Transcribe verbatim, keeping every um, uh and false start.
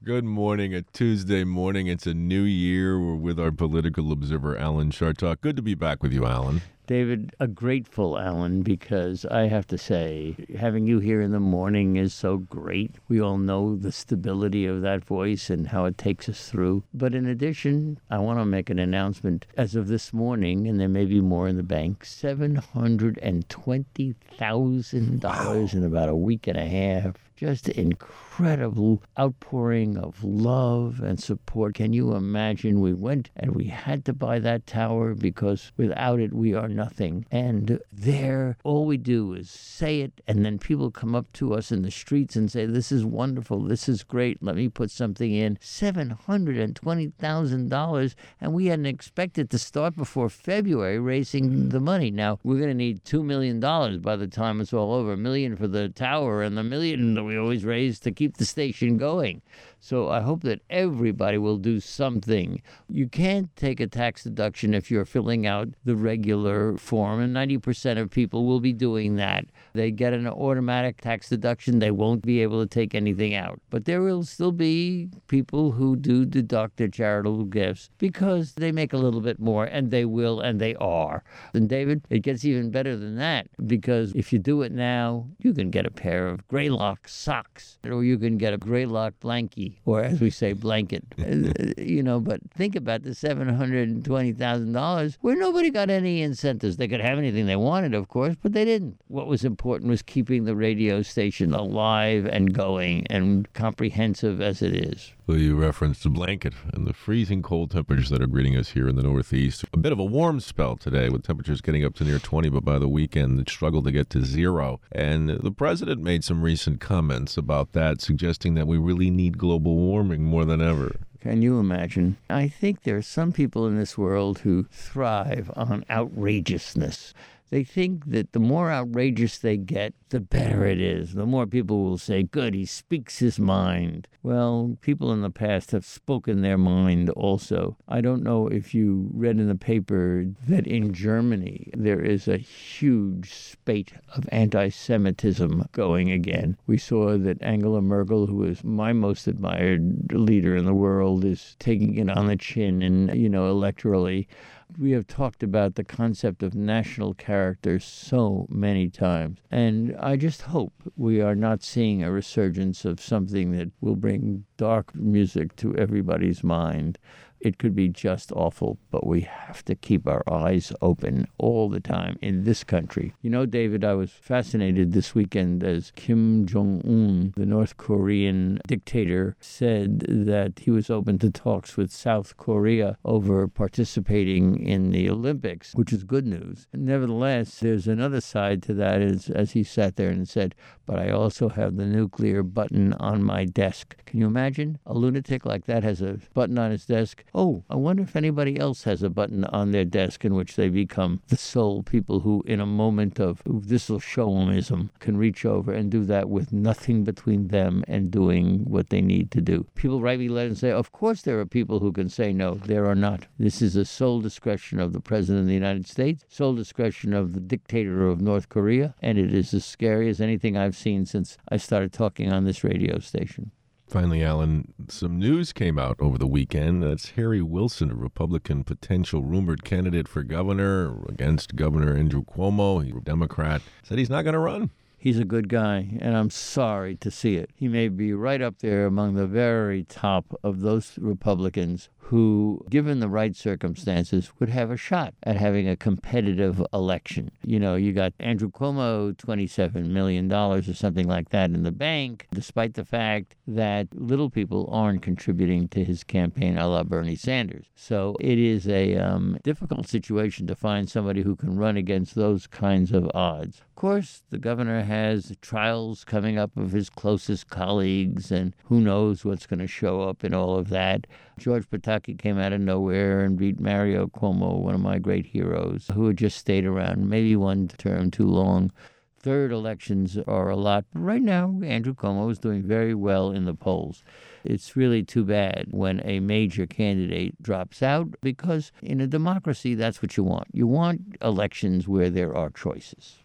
Good morning. A Tuesday morning. It's a new year. We're with our political observer, Alan Chartock. Good to be back with you, Alan. David, a grateful Alan, because I have to say, having you here in the morning is so great. We all know the stability of that voice and how it takes us through. But in addition, I want to make an announcement. As of this morning, and there may be more in the bank, seven hundred twenty thousand dollars wow. in about a week and a half. Just incredible outpouring of love and support. Can you imagine? We went and we had to buy that tower because without it, we are nothing. And there, all we do is say it, and then people come up to us in the streets and say, this is wonderful, this is great, let me put something in. seven hundred twenty thousand dollars, and we hadn't expected to start before February raising the money. Now, we're going to need two million dollars by the time it's all over. A million for the tower and the million that we always raise to keep the station going. So I hope that everybody will do something. You can't take a tax deduction if you're filling out the regular form, and ninety percent of people will be doing that. They get an automatic tax deduction. They won't be able to take anything out. But there will still be people who do deduct their charitable gifts because they make a little bit more, and they will, and they are. And David, it gets even better than that, because if you do it now, you can get a pair of Greylock socks, or you can get a Greylock blankie, or as we say, blanket. you know, but think about the seven hundred twenty thousand dollars where nobody got any incentives. They could have anything they wanted, of course, but they didn't. What was important was keeping the radio station alive and going and comprehensive as it is. Well, you referenced the blanket and the freezing cold temperatures that are greeting us here in the Northeast. A bit of a warm spell today with temperatures getting up to near twenty, but by the weekend it struggled to get to zero. And the president made some recent comments about that, suggesting that we really need global warming more than ever. Can you imagine? I think there are some people in this world who thrive on outrageousness. They think that the more outrageous they get, the better it is. The more people will say, good, he speaks his mind. Well, people in the past have spoken their mind also. I don't know if you read in the paper that in Germany there is a huge spate of anti-Semitism going again. We saw that Angela Merkel, who is my most admired leader in the world, is taking it on the chin and, you know, electorally. We have talked about the concept of national character so many times. And I just hope we are not seeing a resurgence of something that will bring dark music to everybody's mind. It could be just awful, but we have to keep our eyes open all the time in this country. You know, David, I was fascinated this weekend as Kim Jong-un, the North Korean dictator, said that he was open to talks with South Korea over participating in the Olympics, which is good news. Nevertheless, there's another side to that, as, as he sat there and said, but I also have the nuclear button on my desk. Can you imagine? A lunatic like that has a button on his desk. Oh, I wonder if anybody else has a button on their desk in which they become the sole people who, in a moment of this'll show 'emism, can reach over and do that with nothing between them and doing what they need to do. People write me letters and say, of course there are people who can say no. There are not. This is a sole discretion of the President of the United States, sole discretion of the dictator of North Korea, and it is as scary as anything I've seen since I started talking on this radio station. Finally, Alan, some news came out over the weekend. That's Harry Wilson, a Republican potential rumored candidate for governor against Governor Andrew Cuomo. He's a Democrat. Said he's not going to run. He's a good guy, and I'm sorry to see it. He may be right up there among the very top of those Republicans who, given the right circumstances, would have a shot at having a competitive election. You know, you got Andrew Cuomo, twenty-seven million dollars or something like that in the bank, despite the fact that little people aren't contributing to his campaign a la Bernie Sanders. So it is a um, difficult situation to find somebody who can run against those kinds of odds. Of course, the governor has trials coming up of his closest colleagues, and who knows what's going to show up in all of that. George Pataki came out of nowhere and beat Mario Cuomo, one of my great heroes, who had just stayed around, maybe one term too long. Third elections are a lot. But right now, Andrew Cuomo is doing very well in the polls. It's really too bad when a major candidate drops out, because in a democracy, that's what you want. You want elections where there are choices.